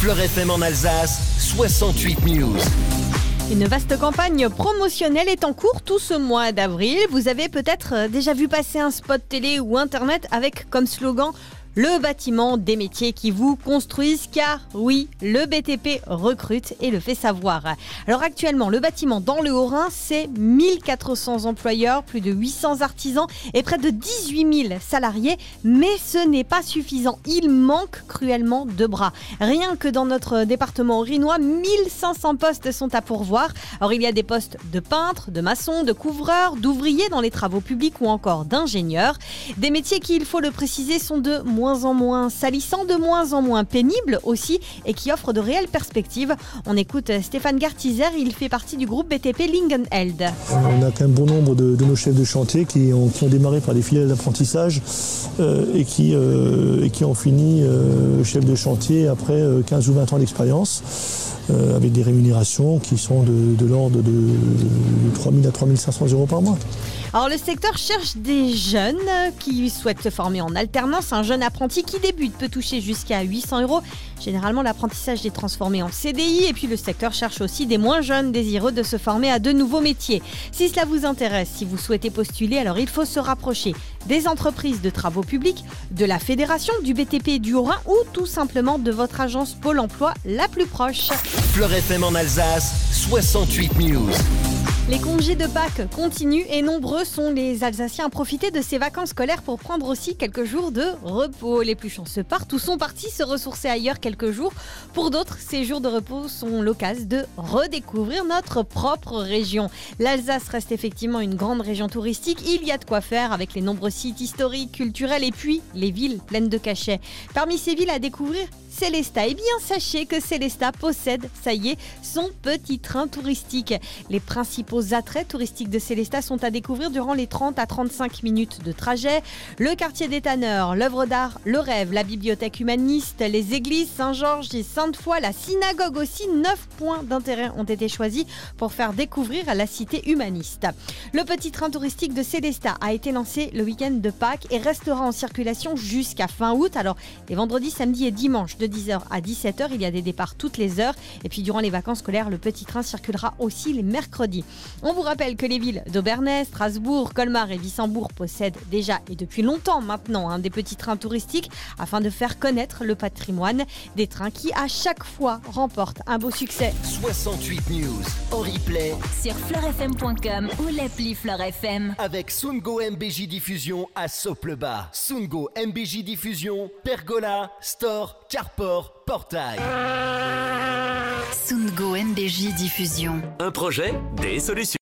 Fleur FM en Alsace, 68 News. Une vaste campagne promotionnelle est en cours tout ce mois d'avril. Vous avez peut-être déjà vu passer un spot télé ou internet avec comme slogan « Le bâtiment des métiers qui vous construisent », car oui, le BTP recrute et le fait savoir. Alors actuellement, le bâtiment dans le Haut-Rhin, c'est 1400 employeurs, plus de 800 artisans et près de 18 000 salariés. Mais ce n'est pas suffisant, il manque cruellement de bras. Rien que dans notre département rhinois, 1500 postes sont à pourvoir. Alors il y a des postes de peintres, de maçons, de couvreurs, d'ouvriers dans les travaux publics ou encore d'ingénieurs. Des métiers qui, il faut le préciser, sont de moins en moins salissants, de moins en moins pénibles aussi et qui offrent de réelles perspectives. On écoute Stéphane Gartizer, il fait partie du groupe BTP Lingenheld. On a quand même bon nombre de nos chefs de chantier qui ont démarré par des filiales d'apprentissage et qui ont fini chef de chantier après 15 ou 20 ans d'expérience. Avec des rémunérations qui sont de l'ordre de 3 000 à 3 500 euros par mois. Alors le secteur cherche des jeunes qui souhaitent se former en alternance. Un jeune apprenti qui débute peut toucher jusqu'à 800 euros. Généralement, l'apprentissage est transformé en CDI et puis le secteur cherche aussi des moins jeunes désireux de se former à de nouveaux métiers. Si cela vous intéresse, si vous souhaitez postuler, alors il faut se rapprocher des entreprises de travaux publics, de la fédération, du BTP du Haut-Rhin ou tout simplement de votre agence Pôle emploi la plus proche. Fleur FM en Alsace, 68 News. Les congés de Pâques continuent et nombreux sont les Alsaciens à profiter de ces vacances scolaires pour prendre aussi quelques jours de repos. Les plus chanceux partent ou sont partis se ressourcer ailleurs quelques jours. Pour d'autres, ces jours de repos sont l'occasion de redécouvrir notre propre région. L'Alsace reste effectivement une grande région touristique. Il y a de quoi faire avec les nombreux sites historiques, culturels et puis les villes pleines de cachets. Parmi ces villes à découvrir, Sélestat. Eh bien, sachez que Sélestat possède, ça y est, son petit train touristique. Les principaux attraits touristiques de Sélestat sont à découvrir durant les 30 à 35 minutes de trajet. Le quartier des tanneurs, l'œuvre d'art Le Rêve, la bibliothèque humaniste, les églises Saint-Georges et Sainte-Foy, la synagogue aussi. 9 points d'intérêt ont été choisis pour faire découvrir la cité humaniste. Le petit train touristique de Sélestat a été lancé le week-end de Pâques et restera en circulation jusqu'à fin août. Alors, les vendredis, samedis et dimanches de 10h à 17h, il y a des départs toutes les heures. Et puis durant les vacances scolaires, le petit train circulera aussi les mercredis. On vous rappelle que les villes d'Obernai, Strasbourg, Colmar et Wissembourg possèdent déjà et depuis longtemps maintenant des petits trains touristiques afin de faire connaître le patrimoine. Des trains qui à chaque fois remportent un beau succès. 68 News en replay sur fleurfm.com ou l'appli Fleur FM. avec Sungo MBJ Diffusion à Soplebas. Sungo MBJ Diffusion, Pergola, Store, Carport, Portail. Sungo MBJ Diffusion. Un projet, des solutions.